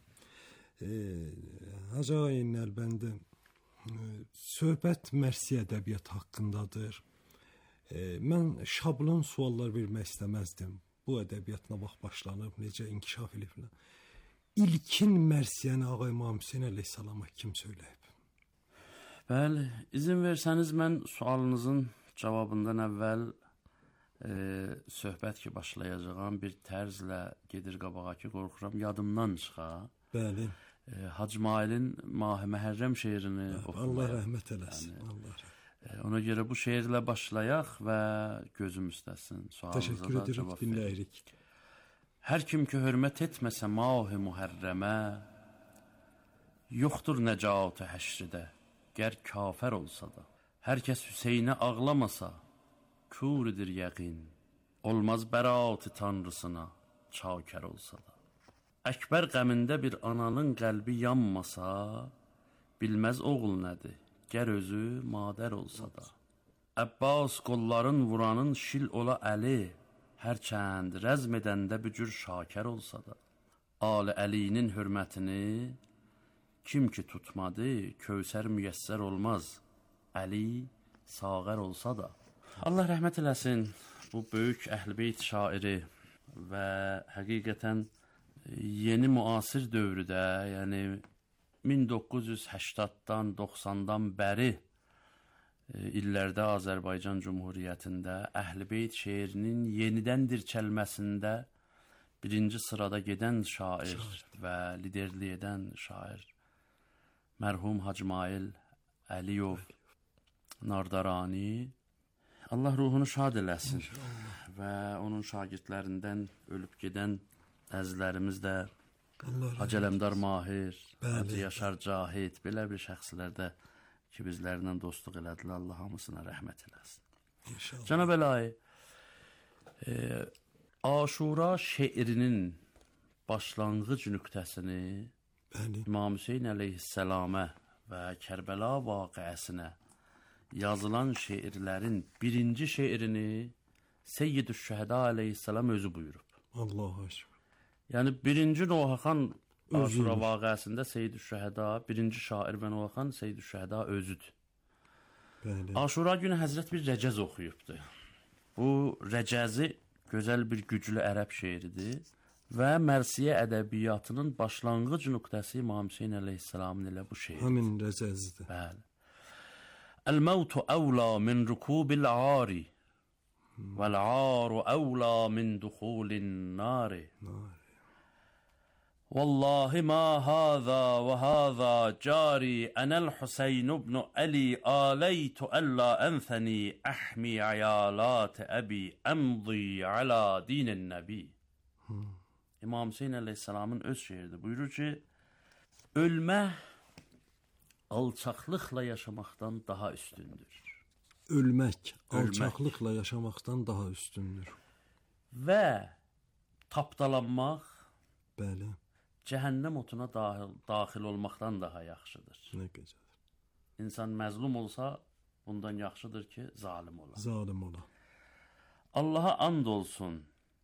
Speaker 8: Hacı ağa Nəlbəndi, söhbət Mərsiyə ədəbiyyatı haqqındadır. Mən şablon suallar vermək istəməzdim. Bu ədəbiyyatına vaxt başlanıb, necə inkişaf edib. İlkin Mərsiyəni Ağa İmam Hüseyn əleyhissalama kim söyləyib?
Speaker 11: Bəli, izin versəniz mən sualınızın cavabından əvvəl söhbət ki başlayacağım bir tərzlə gedir qabağa ki, qorxuram yadımdan çıxa.
Speaker 8: Bəli.
Speaker 11: Hacı Mailin Mah-ı Məhərrəm şeirini oxumaq.
Speaker 8: Allah rəhmət eləsin.
Speaker 11: Ona görə bu şeirlə başlayaq və gözüm üstəsin.
Speaker 8: Təşəkkür edirik, dinləyirik.
Speaker 11: Hər kim ki hörmət etməsə Mah-ı Mühərrəmə, yoxdur nəcatı həşridə, gər kafər olsa da. Hər kəs Hüseynə ağlamasa, kuridir yəqin, olmaz bəraat-ı tanrısına, çakər olsa da. Əkbər qəmində bir ananın qəlbi yanmasa, bilməz oğul nədir, gər özü madər olsa da. Əbbas qolların vuranın şil ola əli, hərçənd rəzm edəndə bücür şakər olsa da. Ali Əlinin hörmətini kim ki tutmadı, Kövsər müyəssər olmaz, Əli sağər olsa da. Allah rəhmət eləsin bu böyük Əhl-i-Beyt şairi və həqiqətən yeni müasir dövrdə, yəni 1980-dan 90-dan bəri illərdə Azərbaycan Cumhuriyyətində Əhl-i-Beyt şeirinin yenidən dirçəlməsində birinci sırada gedən şair və liderlik edən şair mərhum Hacımail Əliyov Nardarani, Allah ruhunu şad eləsin və onun şagirdlərindən ölüb gedən əzizlərimiz də Hacı Ələmdar Mahir, Hacı Yaşar Cahid, belə bir şəxslərdə ki, bizlərlə dostluq elədilər, Allah hamısına rəhmət eləsin. Cənab Əlahi, Aşura şeirinin başlanğıc nöqtəsini İmam Hüseyin əleyhisselamə və Kərbəla vaqiəsinə yazılan şeirlərin birinci şeirini Seyyid-ü-Şəhəda əleyhisselam özü buyurub.
Speaker 8: Allahu Ekber.
Speaker 11: Yəni birinci Nohaxan Aşura vaqiəsində Seyyid-ü-Şəhəda, birinci şair və Nohaxan Seyyid-ü-Şəhəda özüdür. Aşura günü Həzrət bir rəcəz oxuyubdur. Bu rəcəzi gözəl bir güclü ərəb şeiridir və Mərsiyə ədəbiyyatının başlanğıc nöqtəsi İmam Hüseyin əleyhisselamın elə bu şeiridir.
Speaker 8: Həmin rəcəzdir.
Speaker 11: Bəli. El-mevtu əvla min rukubil ari vəl-aru əvla min duxulin nari. Vallahi ma hâzâ və hâzâ cari enel Hüseyin ibn Ali aleytu ella enfeni ahmi ayalat əbi emdi ala dinin nəbi. İmam Hüseyin əleyhisselamın öz şeiridir. Buyurur ki, ölmək alçaqlıqla yaşamaqdan daha üstündür.
Speaker 8: Ölmək alçaqlıqla yaşamaqdan daha üstündür.
Speaker 11: Və tapdalanmaq
Speaker 8: bəli,
Speaker 11: cəhənnəm otuna daxil olmaqdan daha yaxşıdır.
Speaker 8: Nə gözəl.
Speaker 11: İnsan məzlum olsa, bundan yaxşıdır ki, zalim ola.
Speaker 8: Zalim ola.
Speaker 11: Allaha and olsun,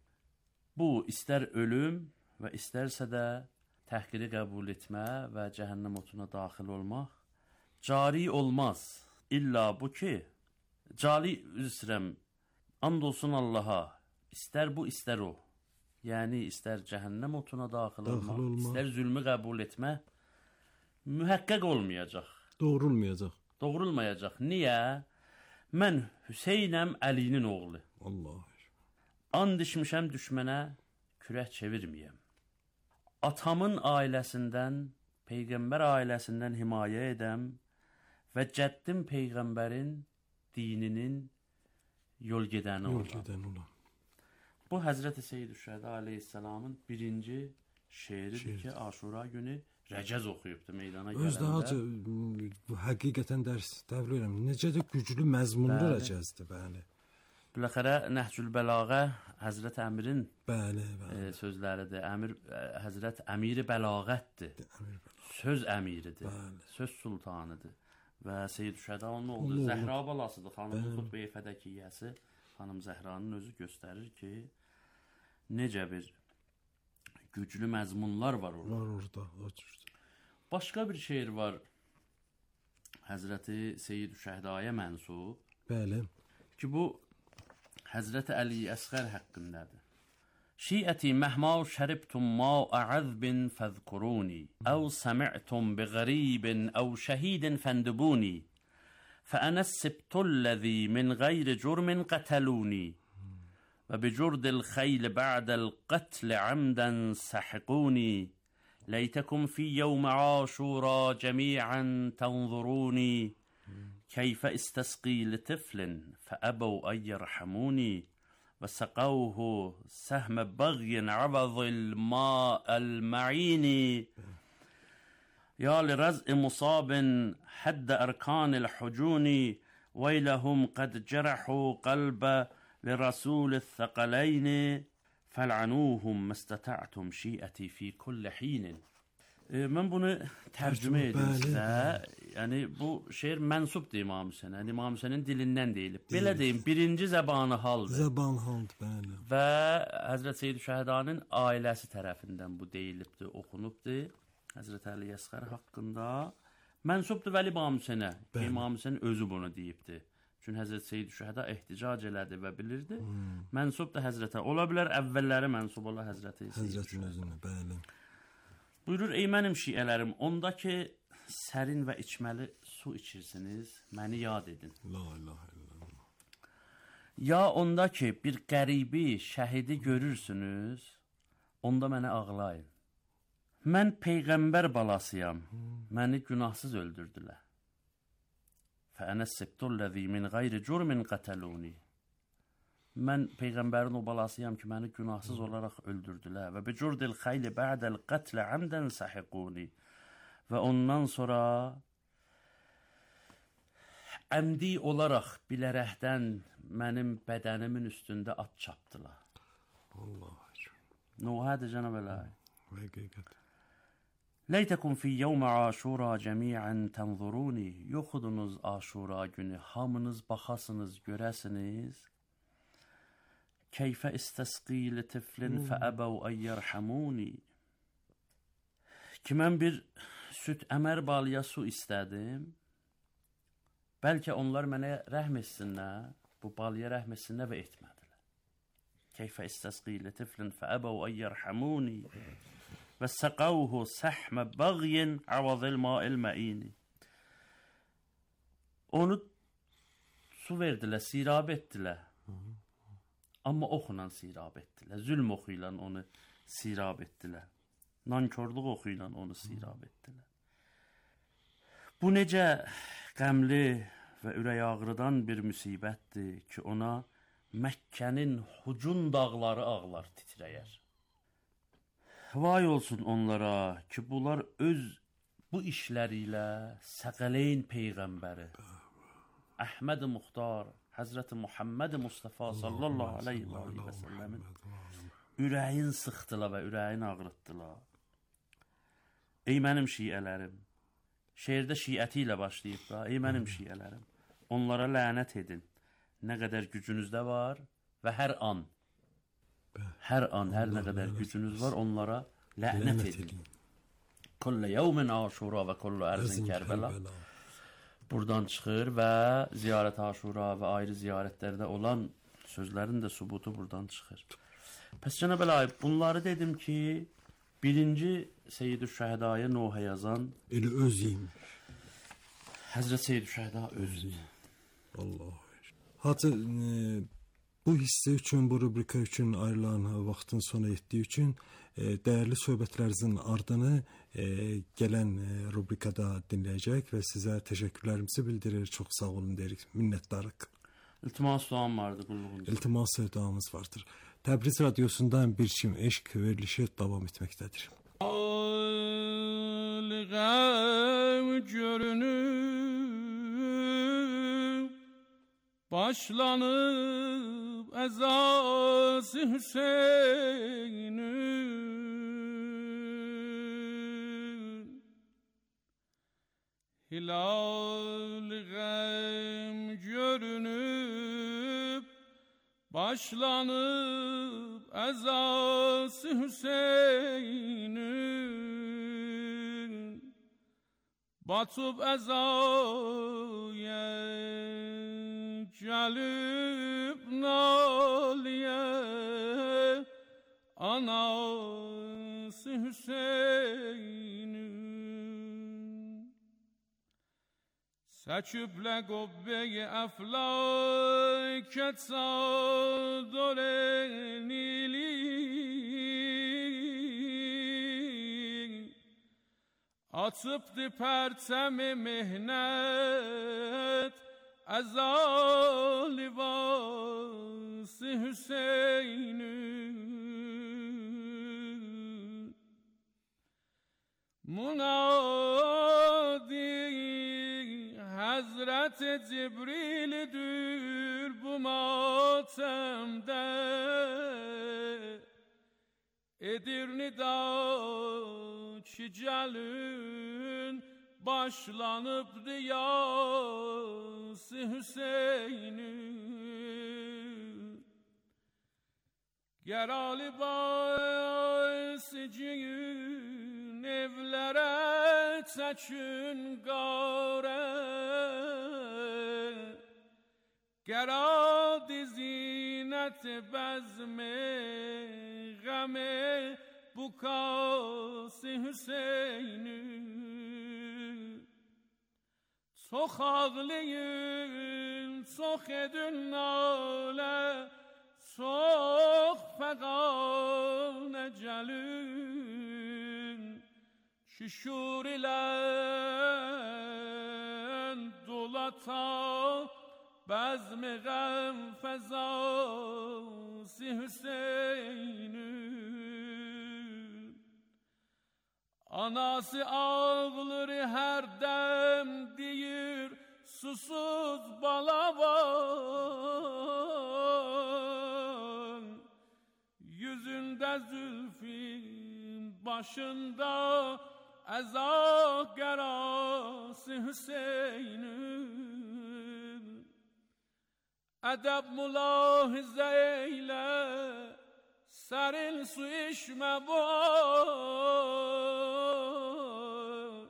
Speaker 11: bu istər ölüm və istərsə də təhqiri qəbul etmə və cəhənnəm otuna daxil olmaq cari olmaz. İlla bu ki, cali üzrəm, and olsun Allaha, istər bu, istər o. Yəni, istər cəhənnəm otuna daxil olmaq, istər zülmü qəbul etmə, mühəqqəq olmayacaq. Doğrulmayacaq. Niyə? Mən Hüseynəm Əlinin oğlu.
Speaker 8: Allah.
Speaker 11: And içmişəm düşmənə, kürək çevirməyəm. Atamın ailəsindən, Peyğəmbər ailəsindən himayə edəm və cəddim Peyğəmbərin dininin yol gedəni olam. Bu Həzrət-i Seyyid-ü-Şəhədə aleyhisselamın birinci şeiridir ki, Aşura günü rəcəz oxuyubdur meydana gələndə.
Speaker 8: Özdə hacı, həqiqətən dərs təvlirəm. Necə də güclü məzmunlu rəcəzdir, bəli.
Speaker 11: Biləxərə Nəhcül Bəlağə Həzrət Əmirin sözləridir. Həzrət Əmiri Bəlağətdir. Söz əmiridir. Söz sultanıdır. Və Seyyid-ü-Şəhədə onun oğlu Zəhra balasıdır. Xanım Xutbə-i Fədəkiyyəsi xanım Zəhranın özü göstərir ki, necə bir güclü məzmunlar var orada.
Speaker 8: Var orada.
Speaker 11: Başqa bir şeir var. Həzrəti Seyyid-ü-Şəhdaya mənsub.
Speaker 8: Bəli.
Speaker 11: Ki, bu Həzrəti Əli Əsğər haqqındadır. Şiəti məhma şəribtum ma'a əzbin fəzkuruni, əv səmi'tum bi qəribin, əv şəhidin fəndibuni, fəənə sibtulləzi min qeyri cürmin qətəluni, və bi cürdil xeyli bə'dəl qətli əmdən səhiquni, leytəkum fi yevmə aşura cəmi'ən tənzuruni, كيف استسقي لطفل فأبوا أن يرحموني وسقوه سهم بغي عوض الماء المعين يا لرزء مصاب حد أركان الحجون ويلهم قد جرحوا قلب لرسول الثقلين فلعنوهم ما استطعتم شيئتي في كل حين. Mən bunu tərcümə edim sizə. Yəni, bu şeir mənsubdur İmam Hüseynə. Yəni, İmam Hüseynin dilindən deyilib. Belə deyim, birinci zəbanı haldır.
Speaker 8: Zəban haldır, bəli.
Speaker 11: Və Həzrət Seyyid-i-Şəhədanın ailəsi tərəfindən bu deyilibdir, oxunubdur. Həzrət Əli Əsqər haqqında mənsubdur Vəli İmam Hüseynə. İmam Hüseyn özü bunu deyibdi. Çünki Həzrət Seyyid Şühəda ehticac elədi və bilirdi. Mənsub da Həzrətə. Ola bilər əvvəlləri mənsub ola Həzrəti.
Speaker 8: Həzrətin özünə, bəli.
Speaker 11: Buyurur, ey mənim şiələrim, ondakı sərin və içməli su içirsiniz, məni yad edin.
Speaker 8: La ilahe illallah.
Speaker 11: Ya onda ki bir qəribi, şəhidi görürsünüz, onda mənə ağlayın. Mən peyğəmbər balasıyam, məni günahsız öldürdülər. Fəənə sebtulləzi min qayri cürmin qətəluni. Mən peyğəmbərin o balasıyam ki, məni günahsız olaraq öldürdülər. Və bicurdil xayli ba'dəl qətlə əmdən səhiquni. Və ondan sonra əmdi olaraq bilərəkdən mənim bədənimin üstündə at çapdılar.
Speaker 8: Allah.
Speaker 11: Nuhədir Cənab Əli.
Speaker 8: Həqiqət.
Speaker 11: Leytəkum fi yevmə aşura cəmiən tənzuruni. Yoxudunuz aşura günü, hamınız baxasınız, görəsiniz. Keyfə istəsqili tiflin fəəbəv əyyərhəmuni. Ki mən bir süt əmər balıya su istədim. Bəlkə onlar mənə rəhm etsinlər, bu balıya rəhm etsinlər və etmədilər. Keyfə istəsqili tiflin fəəbəv əyyərhəmuni. Və səqavhu səhmə bəğyin avazil mail məini. Onu su verdilər, sirab etdilər. Amma oxunan sirab etdilər. Zülm oxuyla onu sirab etdilər. Nankörlük oxuyla onu sirab etdilər. Bu necə qəmli və ürək ağrıdan bir müsibətdir ki, ona Məkkənin hucun dağları ağlar titrəyər. Vay olsun onlara ki, bunlar öz bu işləri ilə Səqələyn Peyğəmbəri, Əhməd-i Muxtar, Həzrəti Muhammed Mustafa sallallahu aleyhi və səlləmin ürəyin sıxdılar və ürəyin ağrıtdılar. Ey mənim şiələrim, şeirdə şiəti ilə başlayıb da, ey mənim şiələrim, onlara lənət edin. Nə qədər gücünüzdə var və hər an, hər nə qədər gücünüz var, onlara lənət edin. Kullə yevmin aşura və kullə ərzin Kərbəla. Buradan çıxır və ziyarət aşura və ayrı ziyarətlərdə olan sözlərin də sübutu buradan çıxır. Pəs Cənab Əli, bunları dedim ki, birinci Seyyid-i Şəhədaya Nuhə yazan
Speaker 8: elə özüyüm.
Speaker 11: Həzrət Seyyid-i Şəhəda özü.
Speaker 8: Allah. Hacı, bu hissə üçün, bu rubrika üçün ayrılan vaxtın sona etdiyi üçün dəyərli söhbətlərinizin ardını gələn rubrikada dinləyəcək və sizə təşəkkürlərimizi bildirir. Çox sağ olun deyirik, minnətdarıq.
Speaker 11: İltimas duam vardı qulluğunuzda.
Speaker 8: İltimas duamız vardır. Təbriz Radiosundan bir çim eşq verilişi davam etməkdədir.
Speaker 10: Alğam görünür başlanıb əzası Hüseynin. Hilal gəm görünüb başlanıb əzası Hüseynin. Batıb əzaya gəlib naliyə anası Hüseynin. Səküblə qobbəyi əflakət sador enili. Atıbdı pərçəmi mehnət əzalivası Hüseynin. Munadi Həzrət Cibrilidir bu matəmdə. Edir nida ki gəlin başlanıbdı yası Hüseynin. Geralı basıcın evlere çəçün qare Geradi zinət bəzmi Qəmi bu kasi Hüseyni Çox ağlayın, çox edin nalə Çox fəqanə gəlin Şüşur ilə dolata Bəzmi qəm fəzası Hüseynin Anası ağlar hər dəm deyir Susuz bala var Yüzündə zülfün başında Əza qərası Hüseynin Ədəb mülahizə eylə Sərin su içmə boy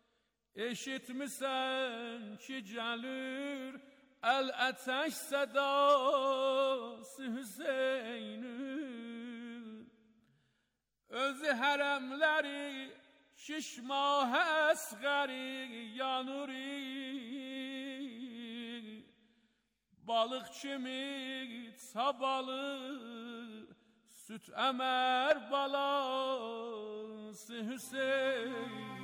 Speaker 10: Eşitmisən ki gəlir Əl-ətək sədası Hüseynin Özü hərəmləri şişmah əsğəri yanuri Balıq kimi çabalı süt əmər balası Hüseyin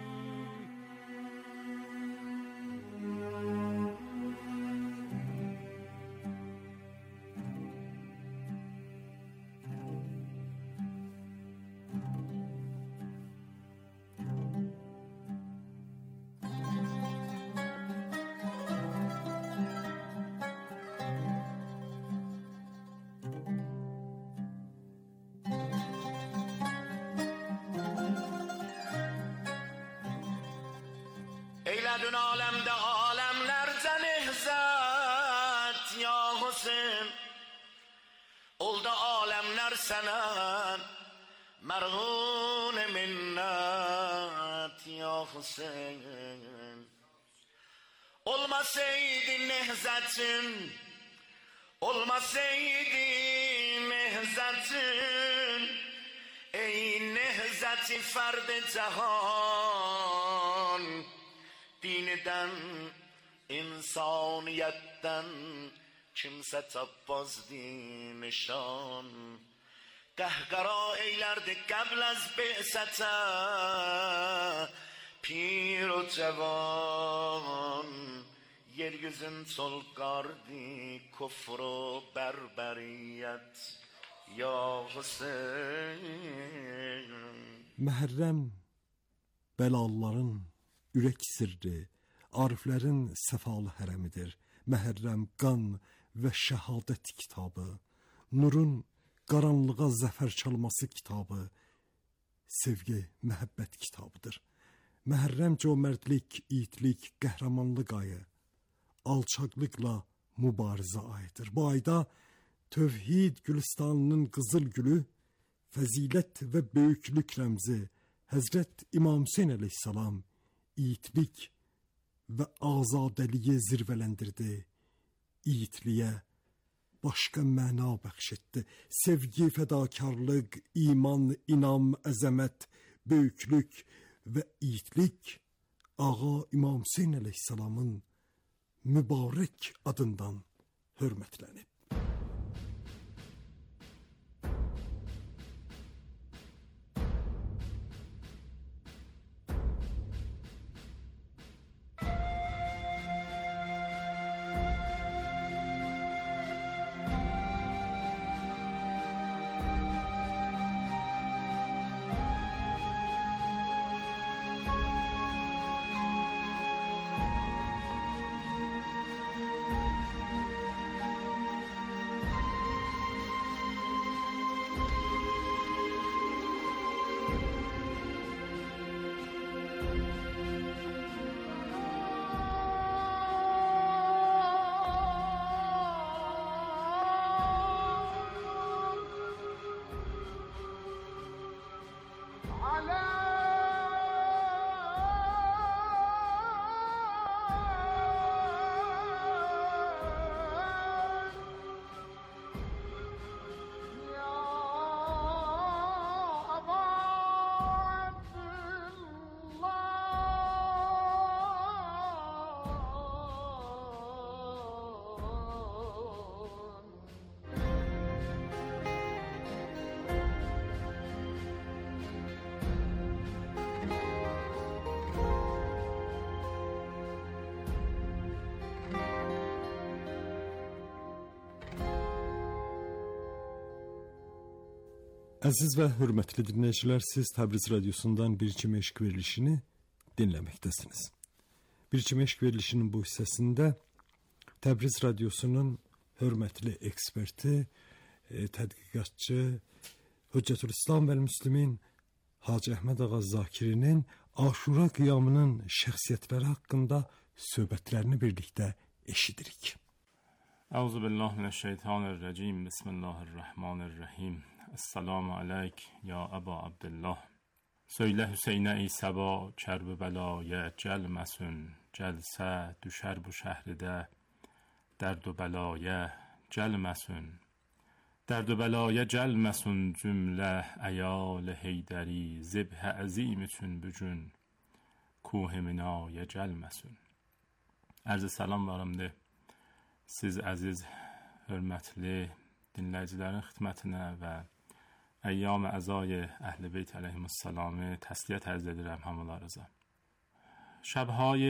Speaker 12: Eyledün alemde alemlerce nehzet ya Hüseyin Oldu alemler sana merhun minnet ya Hüseyin Olmasaydı nehzetin Olmasaydı nehzetin Ey nehzeti ferd cehan Dininden, insaniyetten kimse tapmazdı nişan. Qəhqara eylerdi qəbl az bi'sətə, pir o cavan. Yeryüzün solqardı kufr o berberiyet, ya Hüseyin.
Speaker 8: Məhərrəm bəlalıların ürək sirri, ariflərin səfalı hərəmidir. Məhərrəm qan və şəhadət kitabı, nurun qaranlığa zəfər çalması kitabı, sevgi, məhəbbət kitabıdır. Məhərrəm cömərdlik, itlik, qəhrəmanlıq ayı, alçaqlıqla mübarizə ayıdır. Bu ayda Tövhid Gülüstanının qızıl gülü, fəzilət və böyüklük rəmzi Həzrət İmam Hüseyn əleyhissalam itlik və azadəliyi zirvələndirdi. İtliyə başqa məna bəxş etdi. Sevgi, fədakarlıq, iman, inam, əzəmət, böyüklük və itlik Ağa İmam Hüseyn əleyhissalamın mübarək adından hörmətlənib. Əziz və hörmətli dinləyicilər, siz Təbriz radiosundan Bir İçim Eşq verilişini dinləməkdəsiniz. Bir İçim Eşq verilişinin bu hissəsində Təbriz radiosunun hörmətli eksperti, tədqiqatçı, Hüccətülislam və Müslimin Hacı Əhməd Ağa Zakirinin Aşura qiyamının şəxsiyyətləri haqqında söhbətlərini birlikdə eşidirik.
Speaker 13: Euzubillahimineşşeytanirracim. Bismillahirrahmanirrahim. Esselamu aleyk ya Eba Abdullah. Söyle Hüseyin'e ey Seba, kerb-i belaya gelmesin. Gelse düşer bu şehride, derd-u belaya gelmesin. Derd-u belaya gelmesin cümle eyal Heyderi. Zibh azim için bugün kuh minaya gelmesin. Ərz-i salam varımdır. Siz əziz, hörmətli dinləyicilərin xidmətinə və əyyam-ı əzay Əhl-i Beyt əleyhimussalamı təsliyyət ərz edirəm hamılarınıza. Şəbhay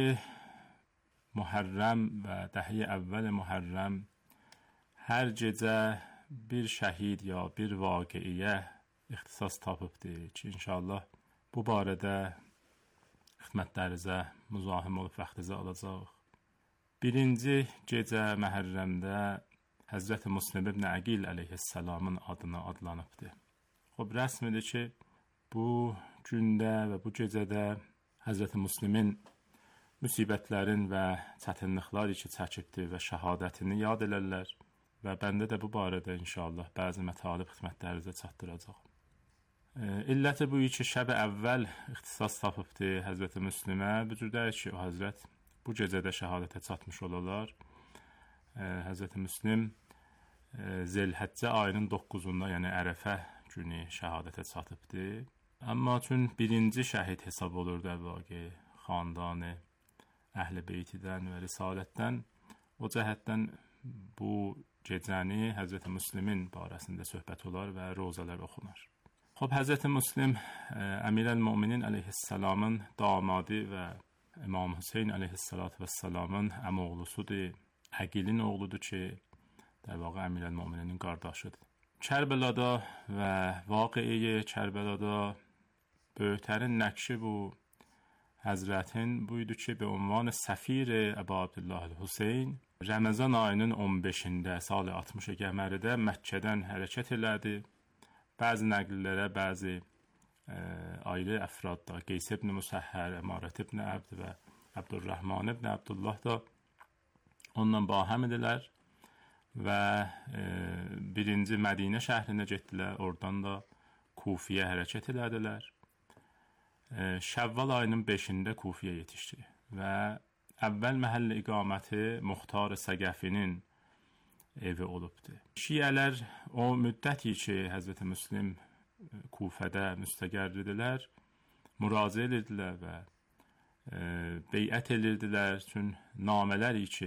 Speaker 13: Muhərrəm və dəhi əvvəl Muhərrəm hər gecə bir şəhid ya bir vaqiiyə ixtisas tapıbdır ki, inşallah bu barədə xidmətlərinizə müzahim olub vaxtınızı alacaq. Birinci gecə Məhərrəmdə Həzrəti Müslim ibn Əqil əleyhissalamın adına adlanıbdır. Rəsmidir ki, bu gündə və bu gecədə Həzrəti Müslimin müsibətlərin və çətinliklər ki çəkibdir və şəhadətini yad elərlər və bəndə də bu barədə inşallah bəzi mətalib xidmətlərinizə çatdıracaq. İlləti bu ki, şəb-i əvvəl ixtisas tapıbdır Həzrəti Müslimə, bu cürdəyir ki, o Həzrət bu gecədə şəhadətə çatmış olalar. Həzrəti Müslim Zilhəccə ayının 9-unda, yəni Ərəfə günü şəhadətə çatıbdır. Amma üçün birinci şəhid hesab olurdu əvvəqi xandanı Əhl-i Beytidən və Risalətdən. O cəhətdən bu gecəni Həzrəti Müslimin barəsində söhbət olar və rozələr oxunar. Həzrəti Müslim Əmirəl-Müminin əleyhissalamın damadı və İmam Hüseyin əleyhissalatü vəssalamın əmoğlusudur, Əqilin oğludur ki, der vaqə Əmirəl-Müminin qardaşıdır. Kərbəlada və vaqiyi Kərbəlada böyüklərin nəqşi bu Həzrətin buydu ki, be ünvan Səfir-i Əbu Abdullah Hüseyin Ramazan ayının 15-də salı 60 qəməridə Məkkədən hərəkət elədi. Bəzi nəqillərə, bəzi ayrı əfradda Qeys ibn Musəhhər, Əmarət ibn Əbd və Əbdurrahman ibn Əbdullah da onunla bahəm idilər və birinci Mədinə şəhrinə getdilər, oradan da Kufiyə hərəkət elədilər. Şəvval ayının 5-də Kufiyə yetişdi və əvvəl məhəlli iqaməti Muxtar Səqəfinin evi olubdur. Şiyələr o müddəti ki, Həzrəti Müslim Kufədə müstəqərridilər, müraciə edirdilər və beyət edirdilər. Çünki namələri ki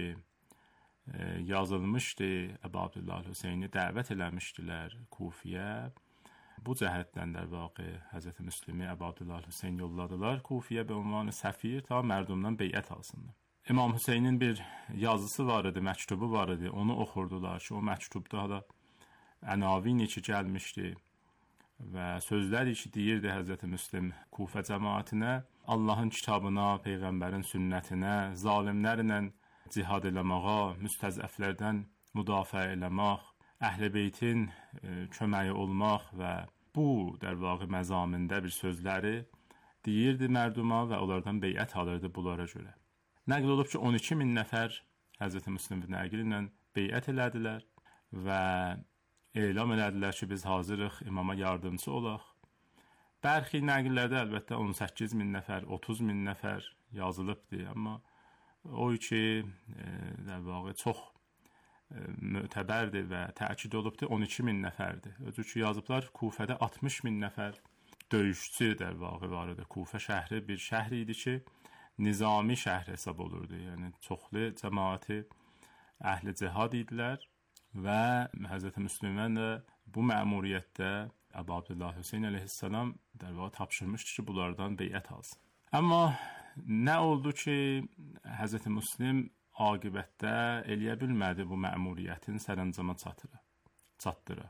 Speaker 13: yazılmışdı, Əbu Abdullah Hüseyni dəvət eləmişdilər Kufiyə. Bu cəhətdən də vaqi Həzrəti Müslimi Əbu Abdullah Hüseyn yolladılar Kufiyə be ünvanı səfir ta mərdumdan beyət alsınlar. İmam Hüseynin bir yazısı var idi, məktubu var idi. Onu oxurdular ki, o məktubda da ənavini ki gəlmişdi və sözləri ki deyirdi Həzrəti Müslim Kufə cəmaətinə, Allahın kitabına, Peyğəmbərin sünnətinə, zalimlərlə cihad eləməğa, müstəzəflərdən müdafiə eləmək, Əhl-i Beytin köməyi olmaq və bu dərvağı məzamində bir sözləri deyirdi mərduma və onlardan beyət alırdı bunlara görə. Nəql olub ki, 12.000 nəfər Həzrəti Müslim ibn Əqil ilə beyət elədilər və elan elədilər ki, biz hazırıq imama yardımcı olaq. Bərxi nəqillərdə əlbəttə 18.000 nəfər, 30.000 nəfər yazılıbdır, amma o ki, dərvağı çox mötəbərdir və təkid olubdur, 12.000 nəfərdir. Özü ki, yazıblar Kufədə 60.000 nəfər döyüşçü dərvağı var idi. Kufə şəhri bir şəhri idi ki, nizami şəhər hesab olurdu. Yəni, çoxlu cəmaati əhli cihad idilər və Həzrəti Müslimən də bu məmuriyyətdə Əbu Abdullah Hüseyn əleyhissalam dərvağı tapşırmışdı ki, bunlardan beyət alsın. Amma nə oldu ki, Həzrəti Müslim aqibətdə eləyə bilmədi bu məmuriyyətin sərəncama çatdıra.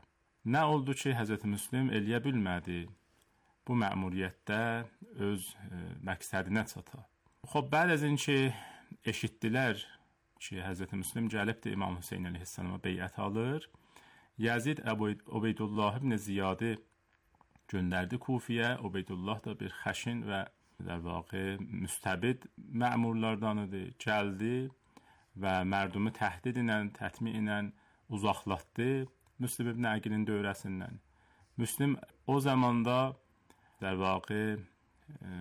Speaker 13: Nə oldu ki, Həzrət Müslim eləyə bilmədi bu məmuriyyətdə öz məqsədinə çata. Xoş, bəd az ki, eşitdilər ki, Həzrət Müslim gəlibdir İmam Hüseyn əleyhissalama beyət alır. Yazid Ubeydullah ibn Ziyadi göndərdi Kufiyə. Ubeydullah da bir xəşin və در واقع müstəbid məmurlardan idi. Gəldi və mərdumi təhdid ilə, tətmi ilə uzaqlatdı Müslim ibn Əqilin dövrəsindən. Müslim o zamanda در واقع